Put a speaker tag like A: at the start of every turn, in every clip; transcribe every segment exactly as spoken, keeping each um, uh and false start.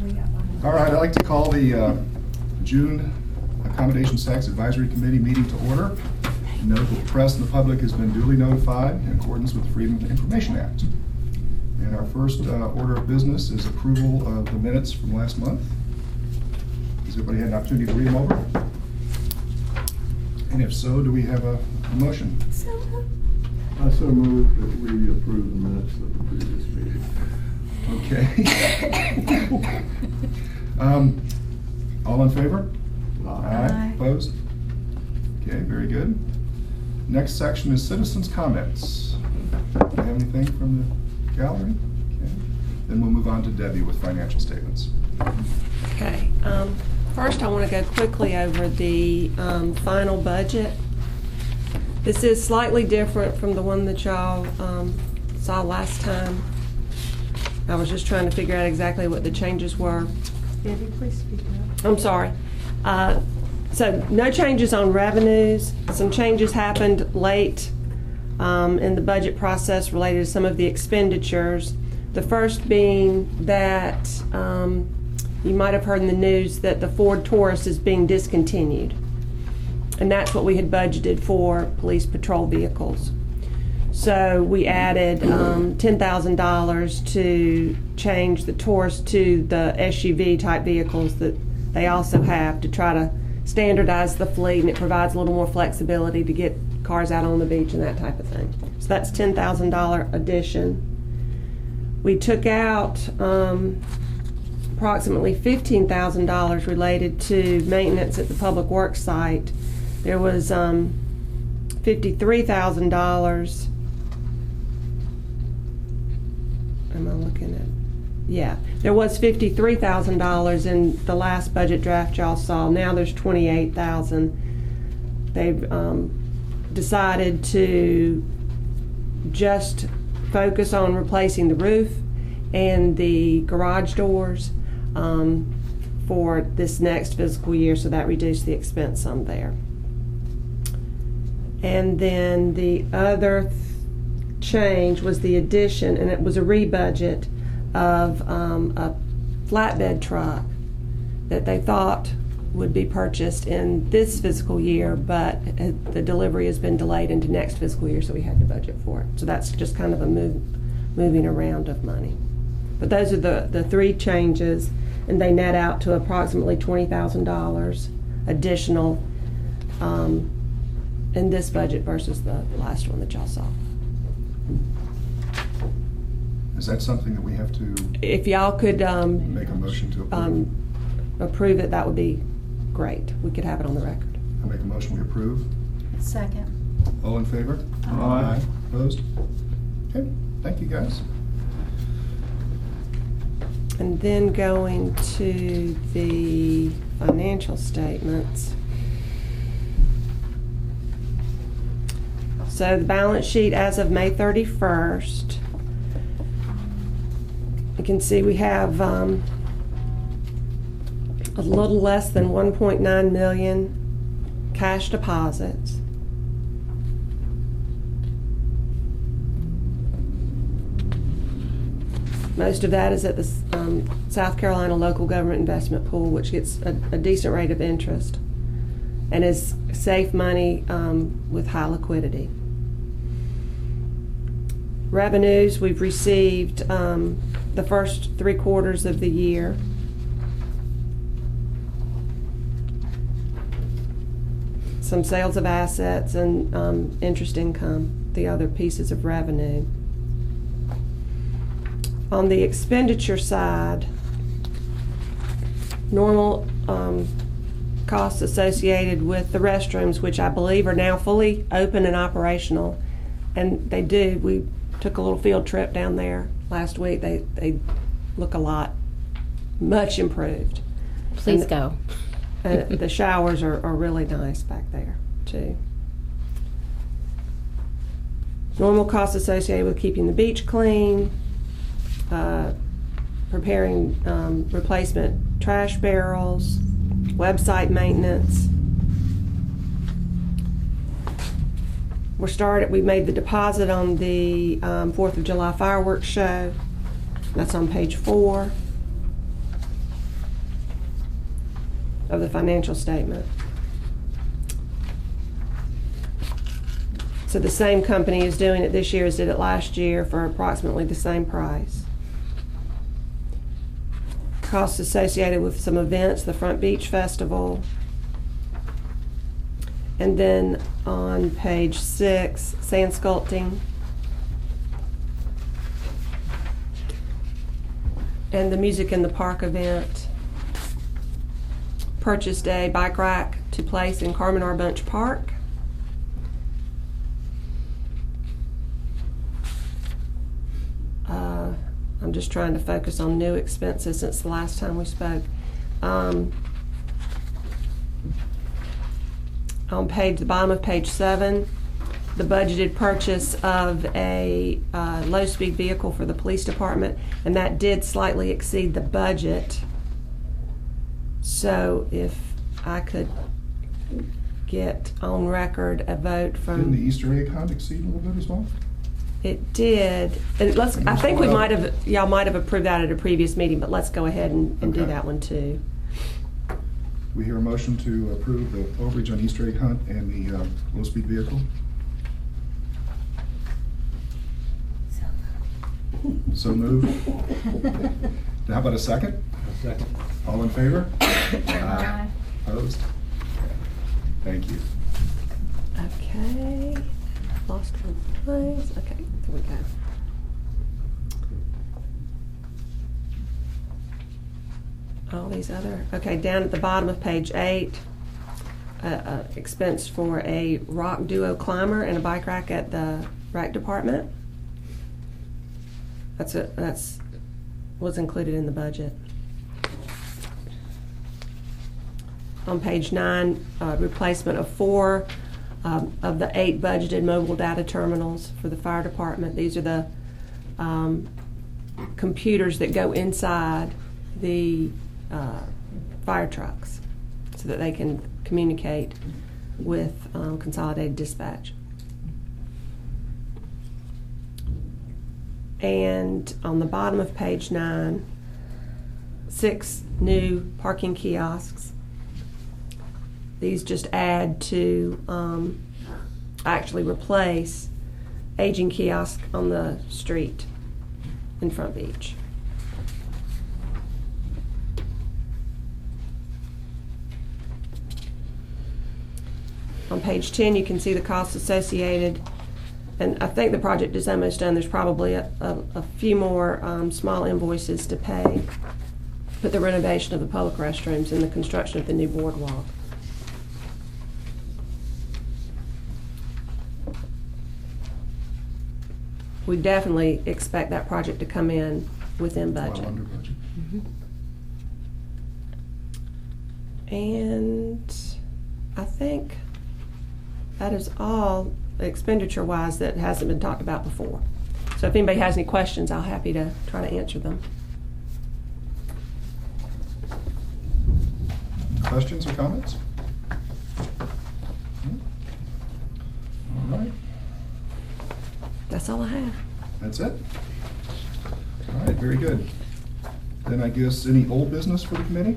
A: All right, I'd like to call the uh, June Accommodations Tax Advisory Committee meeting to order. Note that the press and the public has been duly notified in accordance with the Freedom of Information Act. And our first uh, order of business is approval of the minutes from last month. Has everybody had an opportunity to read them over? And if so, do we have a, a motion?
B: So
C: I so move that we approve the minutes of the previous meeting.
A: Okay. um, all in favor?
C: Aye.
B: Aye.
A: Opposed? Okay, very good. Next section is citizens' comments. Do you have anything from the gallery? Okay. Then we'll move on to Debbie with financial statements.
D: Okay. Um, first, I want to go quickly over the um, final budget. This is slightly different from the one that y'all um, saw last time. I was just trying to figure out exactly what the changes were.
B: Debbie, please speak up.
D: I'm sorry. Uh, so no changes on revenues. Some changes happened late um, in the budget process related to some of the expenditures. The first being that um, you might have heard in the news that the Ford Taurus is being discontinued. And that's what we had budgeted for police patrol vehicles. So we added um, ten thousand dollars to change the Taurus to the S U V type vehicles that they also have to try to standardize the fleet, and it provides a little more flexibility to get cars out on the beach and that type of thing. So that's ten thousand dollars addition. We took out um, approximately fifteen thousand dollars related to maintenance at the public works site. There was um, fifty-three thousand dollars. Am I looking at? Yeah, there was fifty-three thousand dollars in the last budget draft y'all saw. Now there's twenty-eight thousand dollars. They've um, decided to just focus on replacing the roof and the garage doors um, for this next fiscal year, so that reduced the expense some there. And then the other change was the addition, and it was a rebudget of um, a flatbed truck that they thought would be purchased in this fiscal year, but the delivery has been delayed into next fiscal year, so we had to budget for it. So that's just kind of a move, moving around of money. But those are the, the three changes, and they net out to approximately twenty thousand dollars additional um, in this budget versus the last one that y'all saw.
A: Is that something that we have to
D: If y'all could um,
A: make a motion to approve?
D: um, approve it, that would be great. We could have it on the record.
A: I make a motion we approve.
B: Second.
A: All in favor?
C: Aye.
A: Opposed? Okay, thank you guys.
D: And then going to the financial statements. So the balance sheet as of May thirty-first, you can see we have um, a little less than one point nine million cash deposits. Most of that is at the um, South Carolina Local Government Investment Pool, which gets a, a decent rate of interest and is safe money um, with high liquidity. Revenues, we've received um, the first three quarters of the year. Some sales of assets and um, interest income, the other pieces of revenue. On the expenditure side, normal um, costs associated with the restrooms, which I believe are now fully open and operational, and they do. We took a little field trip down there last week. They they look a lot, much improved.
E: Please
D: and,
E: go.
D: uh, the showers are, are really nice back there too. Normal costs associated with keeping the beach clean, uh, preparing um, replacement trash barrels, website maintenance. We're started, we made the deposit on the um, fourth of July fireworks show. That's on page four. of the financial statement. So the same company is doing it this year as did it last year for approximately the same price. Costs associated with some events, the Front Beach Festival. And then on page six, sand sculpting. And the Music in the Park event. Purchased a bike rack to place in Carmen R. Bunch Park. Uh, I'm just trying to focus on new expenses since the last time we spoke. Um, on page, the bottom of page seven, the budgeted purchase of a uh, low-speed vehicle for the police department, and that did slightly exceed the budget. So if I could get on record a vote from...
A: Didn't the Easter egg hunt exceed a little bit as well?
D: It did. And let's, I think we might have, y'all might have approved that at a previous meeting, but let's go ahead and, and do
A: Okay.
D: that one too.
A: We hear a motion to approve the overage on Easter egg hunt and the uh, low-speed vehicle. So moved. Now, how about a second?
E: A second.
A: All in favor?
B: Aye.
A: Opposed? Thank you.
D: Okay. Lost one place. Okay, there we go. All these other, okay, down at the bottom of page eight, uh, uh, expense for a rock duo climber and a bike rack at the rack department. That's a, that's, was included in the budget. On page nine, uh, replacement of four um, of the eight budgeted mobile data terminals for the fire department. These are the um, computers that go inside the uh, fire trucks so that they can communicate with um, Consolidated Dispatch. And on the bottom of page nine, six new parking kiosks. These just add to um, actually replace aging kiosk on the street in Front Beach. On page ten, you can see the costs associated, and I think the project is almost done. There's probably a, a, a few more um, small invoices to pay, but the renovation of the public restrooms and the construction of the new boardwalk. We definitely expect that project to come in within budget.
A: Well under budget.
D: And I think that is all expenditure-wise that hasn't been talked about before. So if anybody has any questions, I'll happy to try to answer them.
A: Questions or comments? All right,
D: That's all I have.
A: that's it? All right, very good. Then I guess any old business for the committee?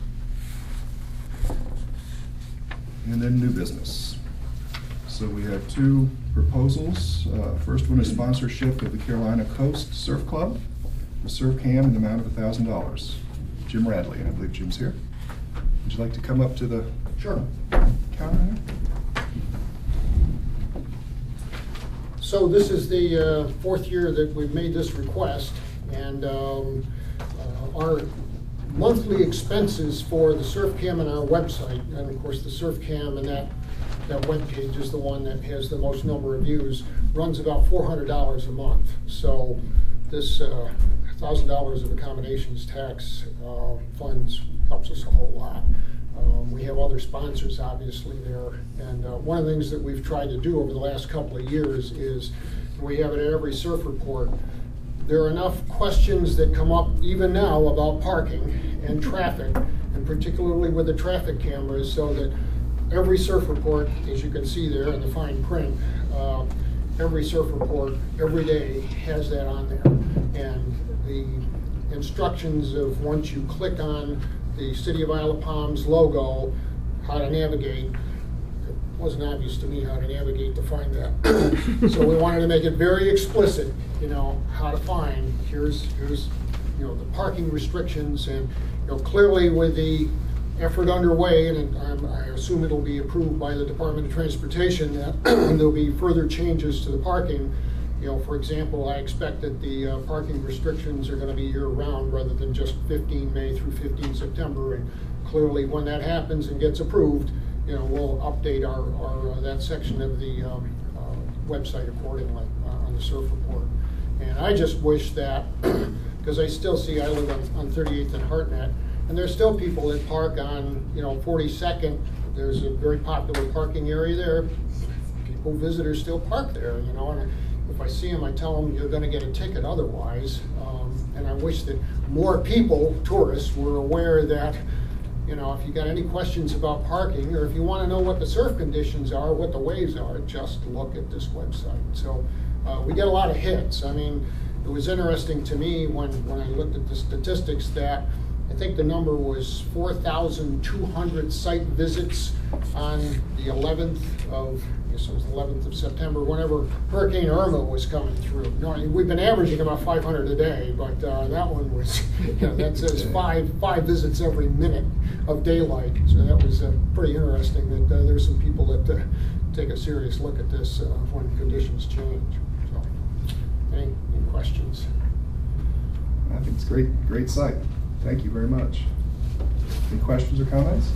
A: And then new business. So we have two proposals. Uh, First one is sponsorship of the Carolina Coast Surf Club, the surf cam in the amount of one thousand dollars. Jim Radley, and I believe Jim's here. Would you like to come up to the
F: Sure.
A: counter here?
F: So this is the uh, fourth year that we've made this request, and um, uh, our monthly expenses for the surf cam on our website, and of course the surf cam and that, that webpage is the one that has the most number of views, runs about four hundred dollars a month. So this uh, one thousand dollars of accommodations tax uh, funds helps us a whole lot. Um, we have other sponsors obviously there, and uh, one of the things that we've tried to do over the last couple of years is, and we have it at every surf report, there are enough questions that come up even now about parking and traffic, and particularly with the traffic cameras, so that every surf report, as you can see there in the fine print, uh, every surf report every day has that on there. And the instructions of once you click on the City of Isle of Palms logo, how to navigate. It wasn't obvious to me how to navigate to find that. So we wanted to make it very explicit, you know, how to find. Here's, here's, you know, the parking restrictions, and, you know, clearly with the effort underway, and um, I assume it'll be approved by the Department of Transportation, that there'll be further changes to the parking. You know, for example, I expect that the uh, parking restrictions are going to be year-round rather than just fifteen May through fifteen September. And clearly, when that happens and gets approved, you know, we'll update our, our uh, that section of the um, uh, website accordingly uh, on the surf report. And I just wish that, because I still see, I live on, on thirty-eighth and Hartnett, and there's still people that park on, you know, forty-second. There's a very popular parking area there. People, visitors still park there, you know. And if I see them, I tell them you're going to get a ticket otherwise. Um, and I wish that more people, tourists, were aware that, you know, if you got any questions about parking, or if you want to know what the surf conditions are, what the waves are, just look at this website. So uh, we get a lot of hits. I mean, it was interesting to me when, when I looked at the statistics that I think the number was four thousand two hundred site visits on the eleventh of, I guess it was the eleventh of September, whenever Hurricane Irma was coming through. You know, we've been averaging about five hundred a day, but uh, that one was, you know, that says five five visits every minute of daylight. So that was uh, pretty interesting that uh, there's some people that uh, take a serious look at this uh, when conditions change. So, any, any questions?
A: I think it's a great, great site. Thank you very much. Any questions or comments?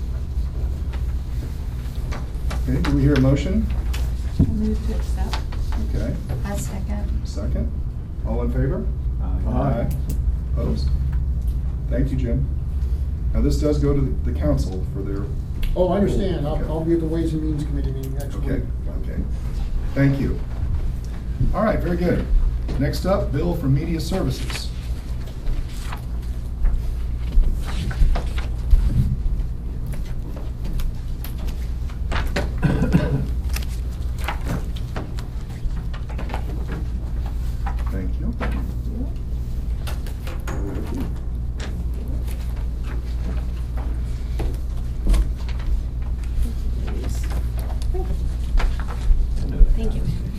A: Okay, do we hear a motion?
B: I move to accept.
A: Okay,
B: I second.
A: second. All in favor?
C: Aye.
A: Opposed? Thank you, Jim. Now, this does go to the the council for their,
F: Oh, I understand. I'll,
A: Okay.
F: I'll be at the Ways and Means Committee meeting next week.
A: okay, okay. Thank you. All right, very good. Next up, bill for media services. Thank you.
B: Thank you.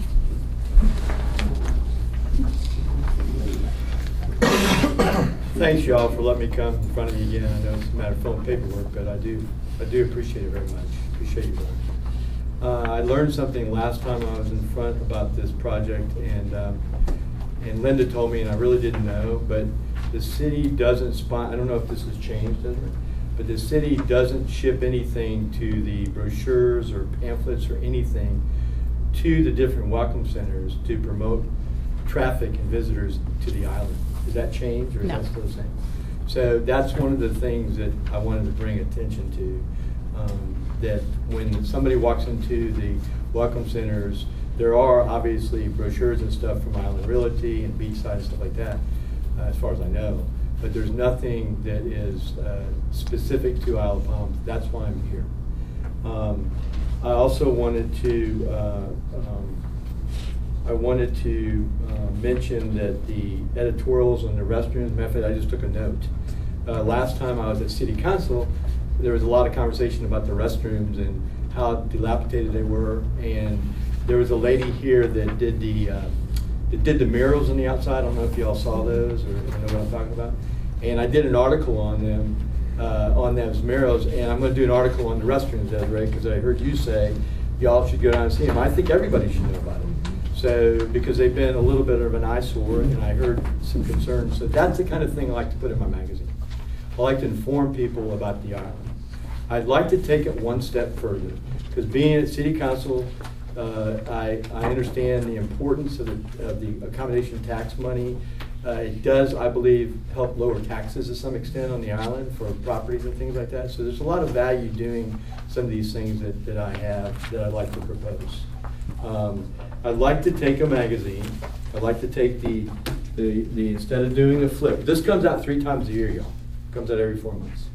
E: Thanks, y'all, for letting me come in front of you again. I know it's a matter of filling paperwork, but I do, I do appreciate it very much. Appreciate you, Brian. Uh, I learned something last time I was in front about this project, and um, and Linda told me, and I really didn't know, but the city doesn't spon, I don't know if this has changed, doesn't it? But the city doesn't ship anything to the brochures or pamphlets or anything to the different welcome centers to promote traffic and visitors to the island. Does that change, or is
B: No.
E: that still the same? So that's one of the things that I wanted to bring attention to, um, that when somebody walks into the welcome centers, there are obviously brochures and stuff from Island Realty and Beachside and stuff like that, uh, as far as I know. But there's nothing that is uh, specific to Isle of Palms. That's why I'm here. Um, I also wanted to, uh, um, I wanted to uh, mention that the editorials on the restrooms, matter of fact, I just took a note. Uh, last time I was at City Council, there was a lot of conversation about the restrooms and how dilapidated they were. And there was a lady here that did the uh, that did the murals on the outside. I don't know if you all saw those or know what I'm talking about. And I did an article on them, uh, on those murals, and I'm going to do an article on the restrooms, Desiree, because I heard you say y'all should go down and see them. I think everybody should know about it. So, because they've been a little bit of an eyesore, and I heard some concerns. So that's the kind of thing I like to put in my magazine. I like to inform people about the island. I'd like to take it one step further, because being at City Council, uh, I, I understand the importance of the, of the accommodation tax money. Uh, it does, I believe, help lower taxes to some extent on the island for properties and things like that. So there's a lot of value doing some of these things that, that I have that I'd like to propose. Um, I'd like to take a magazine. I'd like to take the, the, the instead of doing a flip. This comes out three times a year, y'all. Comes out every four months.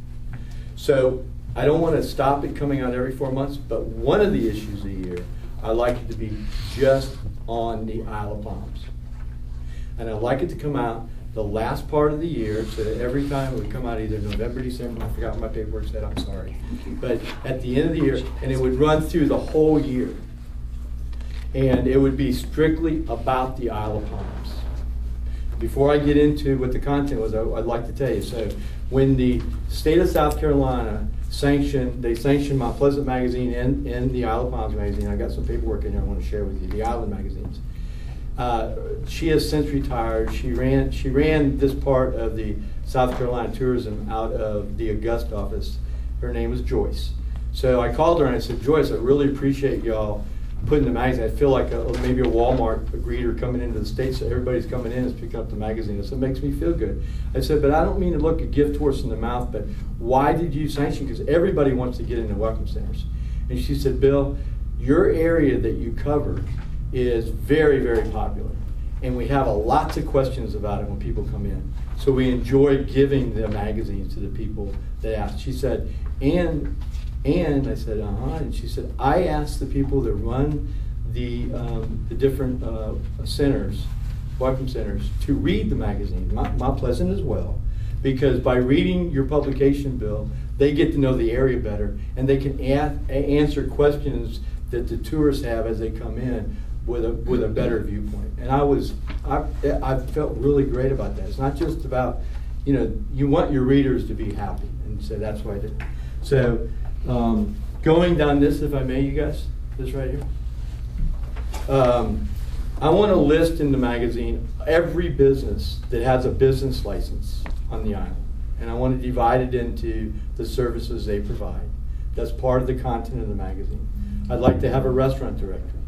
E: So I don't want to stop it coming out every four months, but one of the issues a year, I like it to be just on the Isle of Palms. And I'd like it to come out the last part of the year, so that every time it would come out either November, December, I forgot what my paperwork said, I'm sorry. But at the end of the year, and it would run through the whole year. And it would be strictly about the Isle of Palms. Before I get into what the content was, I- I'd like to tell you. So when the state of South Carolina sanctioned, they sanctioned Mount Pleasant magazine and, and the Isle of Palms magazine. I got some paperwork in here I want to share with you, the Island magazines. Uh, she has since retired. She ran, she ran this part of the South Carolina tourism out of the Augusta office. Her name was Joyce. So I called her and I said, Joyce, I really appreciate y'all putting the magazine. I feel like a, maybe a Walmart greeter coming into the States, so everybody's coming in and picking up the magazine. So it makes me feel good. I said, but I don't mean to look a gift horse in the mouth, but why did you sanction? Because everybody wants to get into welcome centers. And she said, Bill, your area that you cover is very, very popular. And we have a lots of questions about it when people come in. So we enjoy giving the magazines to the people that ask. She said, and And I said, uh-huh. And she said, I asked the people that run the um, the different uh, centers, welcome centers, to read the magazine, Mount, Mount Pleasant as well, because by reading your publication, Bill, they get to know the area better, and they can a- answer questions that the tourists have as they come in with a with a better viewpoint. And I was, I, I felt really great about that. It's not just about, you know, you want your readers to be happy, and so that's why I did. So. Um, going down this, if I may, you guys, this right here. Um, I want to list in the magazine every business that has a business license on the island. And I want to divide it into the services they provide. That's part of the content of the magazine. I'd like to have a restaurant directory.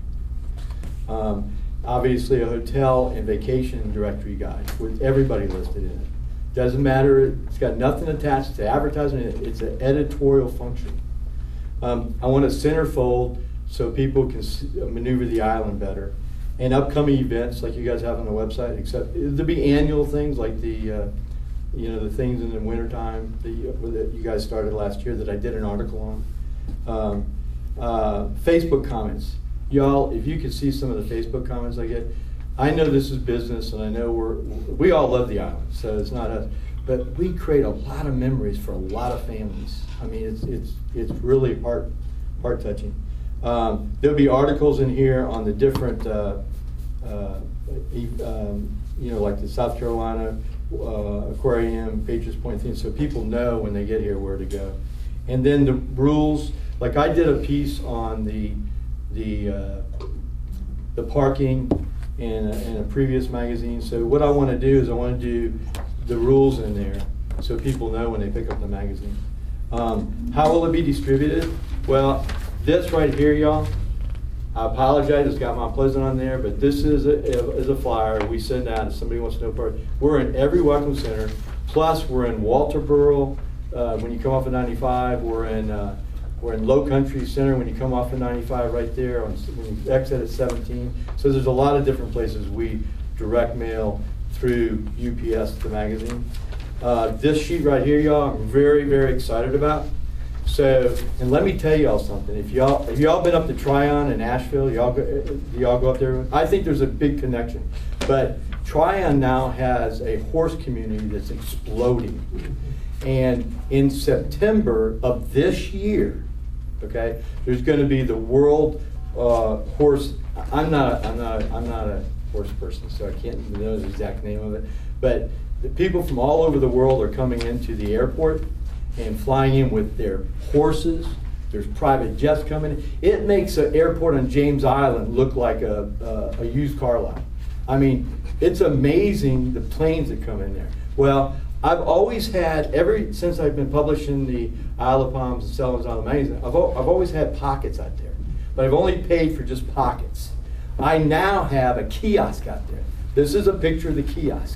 E: Um, obviously a hotel and vacation directory guide with everybody listed in it. Doesn't matter, it's got nothing attached to advertising, it's an editorial function. Um, I want a centerfold so people can s- maneuver the island better. And upcoming events like you guys have on the website, except there'll be annual things like the, uh, you know, the things in the wintertime that you, that you guys started last year that I did an article on. Um, uh, Facebook comments. Y'all, if you could see some of the Facebook comments I get, I know this is business, and I know we're, we all love the island, so it's not us, but we create a lot of memories for a lot of families. I mean, it's it's it's really heart heart touching. Um, there'll be articles in here on the different, uh, uh, um, you know, like the South Carolina uh, Aquarium, Patriots Point things, so people know when they get here where to go. And then the rules, like I did a piece on the the uh, the parking. In a, in a previous magazine. So what I want to do is I want to do the rules in there so people know when they pick up the magazine. Um, how will it be distributed? Well, this right here, y'all, I apologize, it's got Mount Pleasant on there, but this is a, is a flyer we send out if somebody wants to know part. We're in every welcome center, plus we're in Walterboro, uh, when you come off of ninety-five, we're in uh, We're in Low Country Center when you come off of ninety-five right there, on, when you exit at seventeen. So there's a lot of different places we direct mail through U P S the magazine. Uh, this sheet right here, y'all, I'm very, very excited about. So, and let me tell y'all something. If y'all, if y'all been up to Tryon in Asheville, y'all go, y'all go up there. I think there's a big connection. But Tryon now has a horse community that's exploding. And in September of this year, okay, there's going to be the World uh, Horse. I'm not. I'm not. I'm not a horse person, so I can't know the exact name of it. But the people from all over the world are coming into the airport and flying in with their horses. There's private jets coming in. It makes an airport on James Island look like a, a, a used car lot. I mean, it's amazing the planes that come in there. Well, I've always had, ever since I've been publishing the Isle of Palms and Selling on the magazine, I've, I've always had pockets out there. But I've only paid for just pockets. I now have a kiosk out there. This is a picture of the kiosk.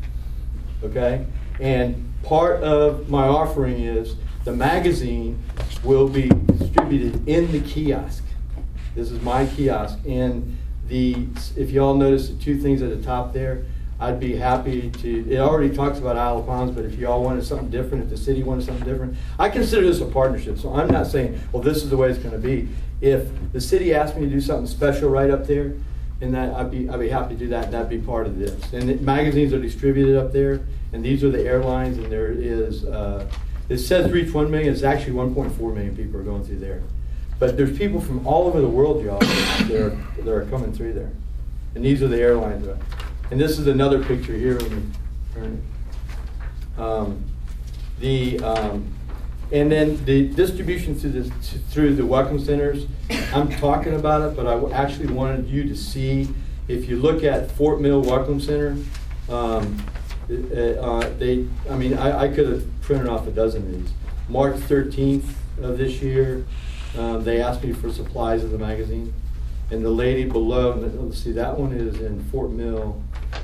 E: Okay? And part of my offering is the magazine will be distributed in the kiosk. This is my kiosk. And the, if you all notice the two things at the top there, I'd be happy to, it already talks about Isle of Palms, but if you all wanted something different, if the city wanted something different, I consider this a partnership. So I'm not saying, well, this is the way it's going to be. If the city asked me to do something special right up there, and that I'd be, I'd be happy to do that, that'd be part of this. And the magazines are distributed up there, and these are the airlines, and there is, uh, it says reach one million, it's actually one point four million people are going through there. But there's people from all over the world, y'all, that are, that are coming through there. And these are the airlines. And this is another picture here when you turn it. Um, the, um, and then the distribution through the, through the welcome centers, I'm talking about it, but I actually wanted you to see, if you look at Fort Mill Welcome Center, um, uh, they, I mean, I, I could have printed off a dozen of these. March thirteenth of this year, uh, they asked me for supplies of the magazine. And the lady below, let's see, that one is in Fort Mill.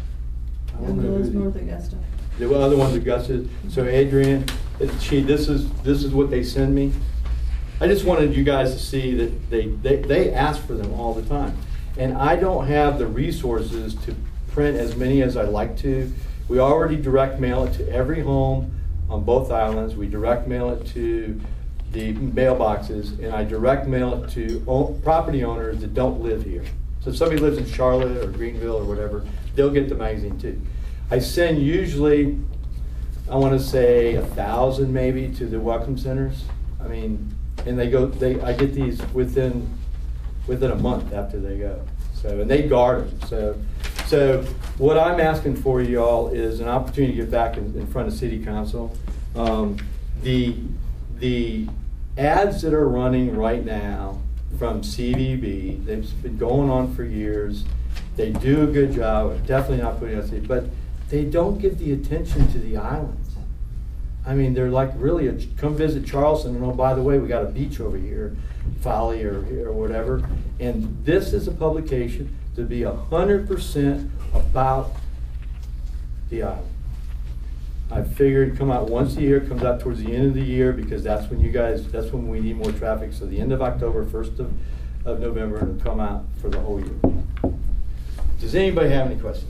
E: I don't know who the-
G: North Augusta.
E: The other one's Augusta. So Adrian, she, this is this is what they send me. I just wanted you guys to see that they, they, they ask for them all the time. And I don't have the resources to print as many as I'd like to. We already direct mail it to every home on both islands. We direct mail it to the mailboxes, and I direct mail it to o- property owners that don't live here. So if somebody lives in Charlotte or Greenville or whatever, they'll get the magazine too. I send usually, I want to say a thousand maybe to the welcome centers. I mean, and they go, they I get these within within a month after they go. So, and they guard them. So, so what I'm asking for y'all is an opportunity to get back in, in front of City Council. Um, the the ads that are running right now from C V B, they've been going on for years. They do a good job. Definitely not putting us, but they don't give the attention to the islands. I mean, they're like really a, come visit Charleston, and oh, by the way, we got a beach over here, Folly or or whatever. And this is a publication to be a hundred percent about the island. I figured come out once a year, comes out towards the end of the year, because that's when you guys, that's when we need more traffic. So the end of October, first of, of November, and it'll come out for the whole year. Does anybody have any questions?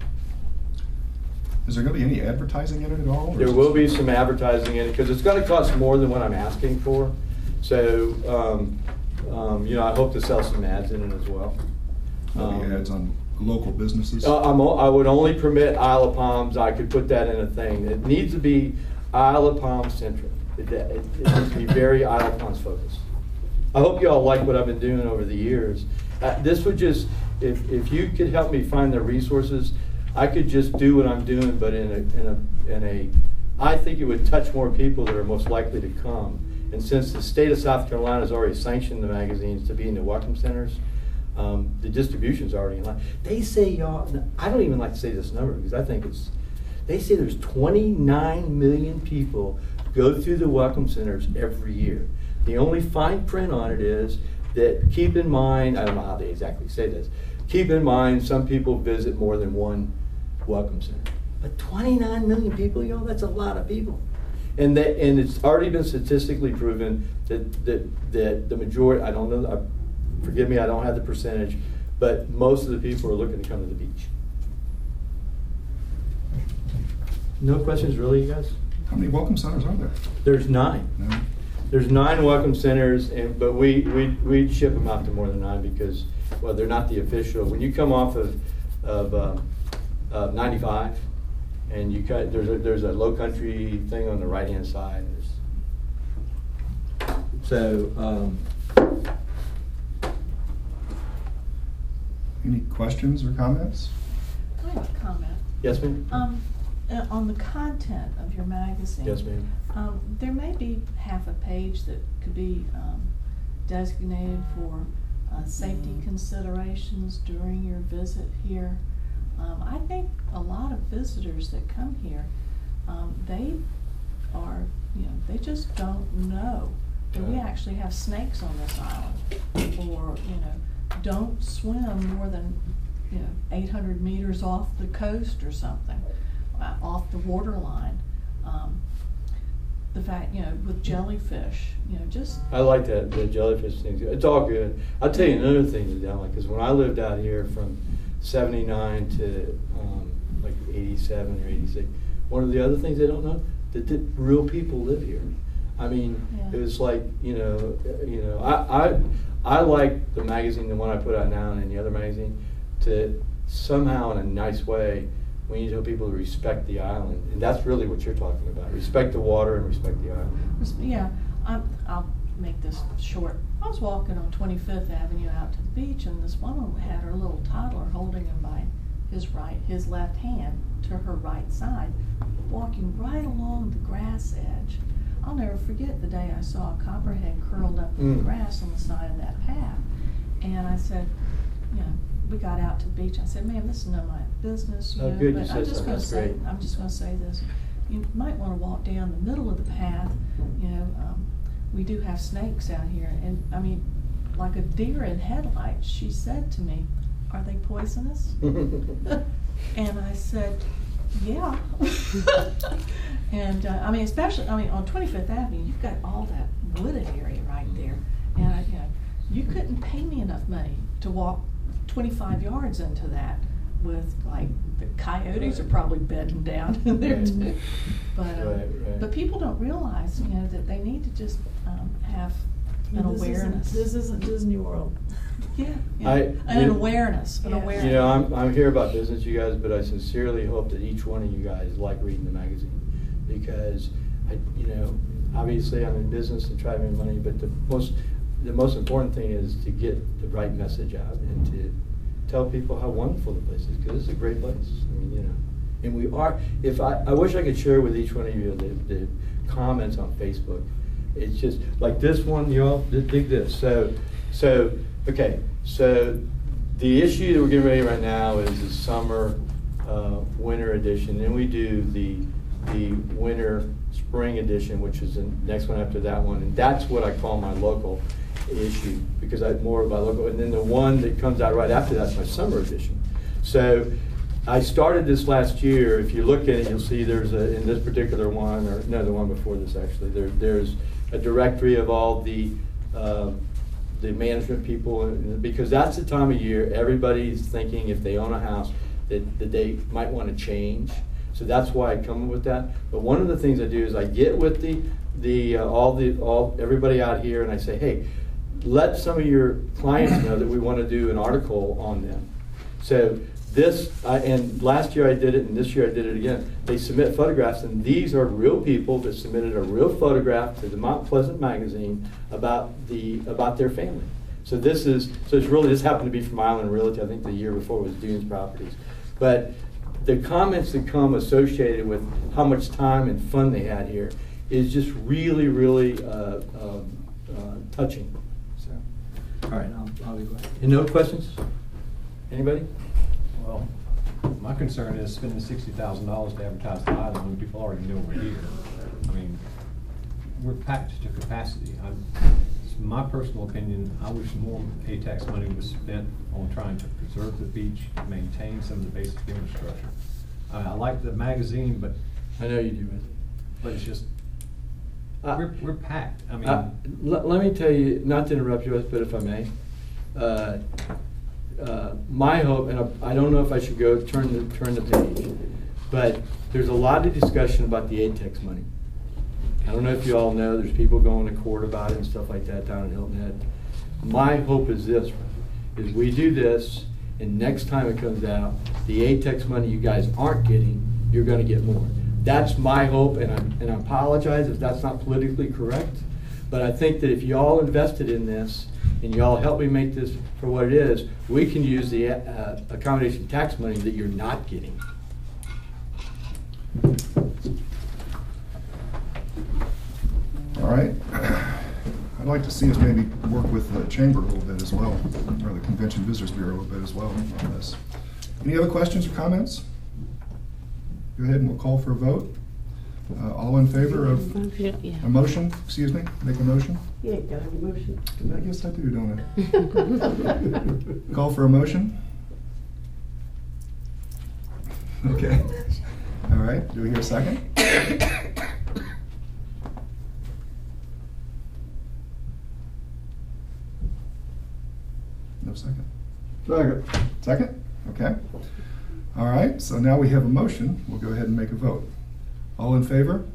A: Is there going to be any advertising in it at all? or
E: There
A: is
E: will
A: this-
E: be some advertising in it, because it's going to cost more than what I'm asking for. So, um, um, you know, I hope to sell some ads in it as well.
A: There'll be
E: Um,
A: ads on local businesses?
E: Uh, I'm, o- I would only permit Isle of Palms. I could put that in a thing. It needs to be Isle of Palms centric. It, it, it needs to be very Isle of Palms focused. I hope you all like what I've been doing over the years. Uh, this would just, if, if you could help me find the resources, I could just do what I'm doing, but in a, in a, in a, I think it would touch more people that are most likely to come. And since the state of South Carolina has already sanctioned the magazines to be in the welcome centers, um, the distribution's already in line. They say, y'all, I don't even like to say this number because I think it's, they say there's twenty-nine million people go through the welcome centers every year. The only fine print on it is that keep in mind, I don't know how they exactly say this, keep in mind some people visit more than one welcome center. But twenty-nine million people, y'all, that's a lot of people. And that, and it's already been statistically proven that, that, that the majority, I don't know, I, forgive me, I don't have the percentage, but most of the people are looking to come to the beach. No questions really, you guys?
A: How many welcome centers are there?
E: There's nine.
A: No?
E: There's nine welcome centers, and but we we we ship them out to more than nine because, well, they're not the official. When you come off of of um, uh, ninety-five, and you cut, there's a, there's a low country thing on the right hand side. There's, so. Um,
A: Any questions or comments?
G: I have a comment.
E: yes, ma'am.
G: Um, uh, on the content of your magazine.
E: Yes, ma'am.
G: Um, there may be half a page that could be, um, designated for, uh, safety considerations during your visit here. Um, I think a lot of visitors that come here, um, they are, you know, they just don't know that we
E: Yeah.
G: actually have snakes on this island, or, you know, don't swim more than, you know, eight hundred meters off the coast or something, uh, off the waterline. Um, the fact, you know, with jellyfish, you know, just,
E: I like that, the jellyfish thing. It's all good. I'll tell you another thing that I don't like, because when I lived out here from seventy-nine to um, like eighty-seven or eighty-six, one of the other things they don't know, that, that real people live here. I mean,
G: Yeah.
E: it was like, you know, uh, you know, I, I, I like the magazine, the one I put out now and the other magazine, to somehow in a nice way, we need to tell people to respect the island. And that's really what you're talking about. Respect the water and respect the island.
G: Yeah, I'm, I'll make this short. I was walking on twenty-fifth Avenue out to the beach, and this woman had her little toddler holding him by his right, his left hand to her right side, walking right along the grass edge. I'll never forget the day I saw a copperhead curled up in the
E: Mm.
G: grass on the side of that path. And I said, you know, we got out to the beach. I said, ma'am, this is none of my business, you
E: Oh,
G: know,
E: good, you
G: but
E: said
G: I'm just
E: so.
G: gonna
E: That's
G: say,
E: great.
G: I'm just gonna say this. You might wanna walk down the middle of the path, you know, um, we do have snakes out here, and, I mean, like a deer in headlights. She said to me, are they poisonous? And I said, yeah. And, uh, I mean, especially, I mean, on twenty-fifth Avenue, you've got all that wooded area right there. And I, you know, you couldn't pay me enough money to walk twenty-five yards into that with, like, the coyotes are probably bedding down in there too. But, um,
E: Right, right.
G: but people don't realize, you know, that they need to just, um, have an
H: This isn't-
G: awareness.
H: This isn't Disney World.
G: Yeah, yeah.
E: I-
G: And an
E: you-
G: awareness, an
H: Yeah.
G: awareness.
E: You know, I'm, I'm here about business, you guys, but I sincerely hope that each one of you guys like reading the magazine. Because, I, you know, obviously I'm in business and try to make money, but the most, the most important thing is to get the right message out and to tell people how wonderful the place is, because it's a great place. I mean, you know, and we are, if I, I wish I could share with each one of you the, the comments on Facebook. It's just, like this one, y'all, dig this. So, so, okay, so the issue that we're getting ready right now is the summer, uh, winter edition. Then we do the, the winter, spring edition, which is the next one after that one. And that's what I call my local issue, because I'm more of my local. And then the one that comes out right after that's my summer edition. So I started this last year. If you look at it, you'll see there's a, in this particular one, or no, the one before this actually, there, there's a directory of all the, uh, the management people, because that's the time of year everybody's thinking if they own a house that, that they might want to change. So that's why I come up with that. But one of the things I do is I get with the, the uh, all the all everybody out here and I say, hey, let some of your clients know that we want to do an article on them. So this, I, and last year I did it, and this year I did it again. They submit photographs, and these are real people that submitted a real photograph to the Mount Pleasant magazine about the about their family. So this is, so it's really, this happened to be from Island Realty. I think the year before was Dunes Properties. But the comments that come associated with how much time and fun they had here is just really, really uh, um, uh, touching. So, all right, I'll, I'll be glad. And no questions? Anybody?
I: Well, my concern is spending sixty thousand dollars to advertise the island when people already know we're here. I mean, we're packed to capacity. I'm, it's my personal opinion, I wish more A TAX money was spent on trying to preserve the beach, maintain some of the basic infrastructure. I, I like the magazine, but
E: I know you do, Randy.
I: but it's just,
E: Uh,
I: we're, we're packed. I mean,
E: Uh, let, let me tell you, not to interrupt you, but if I may, uh, uh, my hope, and I, I don't know if I should go turn the turn the page, but there's a lot of discussion about the A TAX money. I don't know if you all know, there's people going to court about it and stuff like that down in Hilton Head. My hope is this, is we do this, and next time it comes out, the A TAX money you guys aren't getting, you're going to get more. That's my hope, and I, and I apologize if that's not politically correct, but I think that if you all invested in this, and you all help me make this for what it is, we can use the uh, accommodation tax money that you're not getting.
A: All right. I'd like to see us maybe work with the chamber a little bit as well, or the Convention Visitors Bureau a little bit as well on this. Any other questions or comments? Go ahead and we'll call for a vote. Uh, all in favor of a motion, excuse me, make a motion?
H: You ain't got any motion.
A: I guess I do, don't I? Call for a motion? Okay. All right, do we hear a second? No second.
C: Second.
A: Second? Okay. All right, so now we have a motion. We'll go ahead and make a vote. All in favor?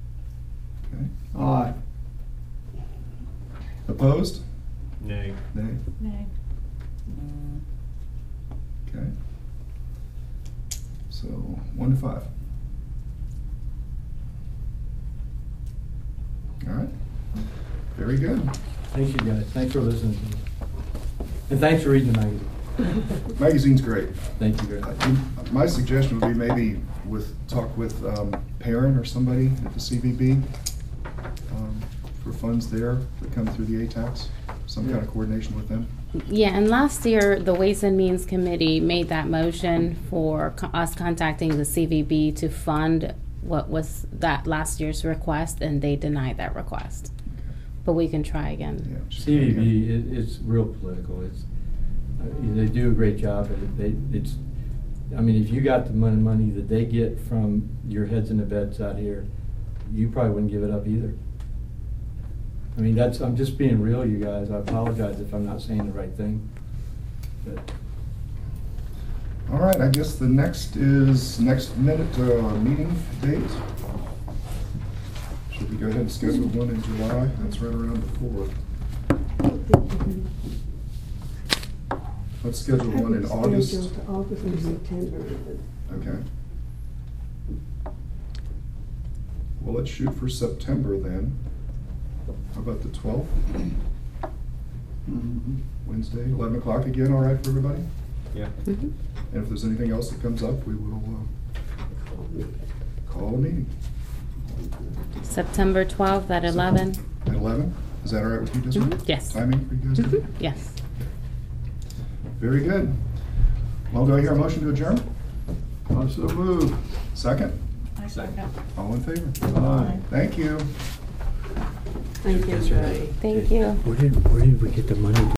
A: Okay.
C: Aye.
A: Opposed?
I: nay.
A: Nay. five. All right, very good.
E: Thanks, you guys. Thanks for listening to me. And thanks for reading the magazine.
A: Magazine's great.
E: Thank you very
A: Uh,
E: much.
A: you- My suggestion would be maybe with, talk with um, Perrin or somebody at the C V B um, for funds there that come through the A TAX, some kind of coordination with them.
J: Yeah, and last year, the Ways and Means Committee made that motion for co- us contacting the C V B to fund what was that last year's request, and they denied that request. But we can try again.
A: Yeah, just-
E: C V B, it, it's real political. It's, uh, they do a great job, but it- they, it's, I mean, if you got the money, money that they get from your heads in the beds out here, you probably wouldn't give it up either. I mean, that's, I'm just being real, you guys. I apologize if I'm not saying the right thing. But
A: All right, I guess the next is, next minute uh, meeting date. Should we go ahead and schedule one in July? That's right around the fourth. Let's schedule one in August.
H: August or September.
A: Okay. Well, let's shoot for September then. How about the twelfth?
C: Mhm.
A: Wednesday, eleven o'clock again, all right for everybody?
I: Yeah.
J: Mhm.
A: And if there's anything else that comes up, we will uh, call a meeting.
J: September twelfth at eleven.
A: At eleven? Is that all right with you, Desiree?
J: Mhm, yes.
A: Timing for you guys?
J: Mhm, yes.
A: Very good. Well, do I hear a motion to adjourn?
C: I so moved.
A: Second?
G: I second.
A: All in favor?
C: Aye.
A: Thank you.
H: Thank you, Ray.
J: Thank you.
K: Where did, where did we get the money to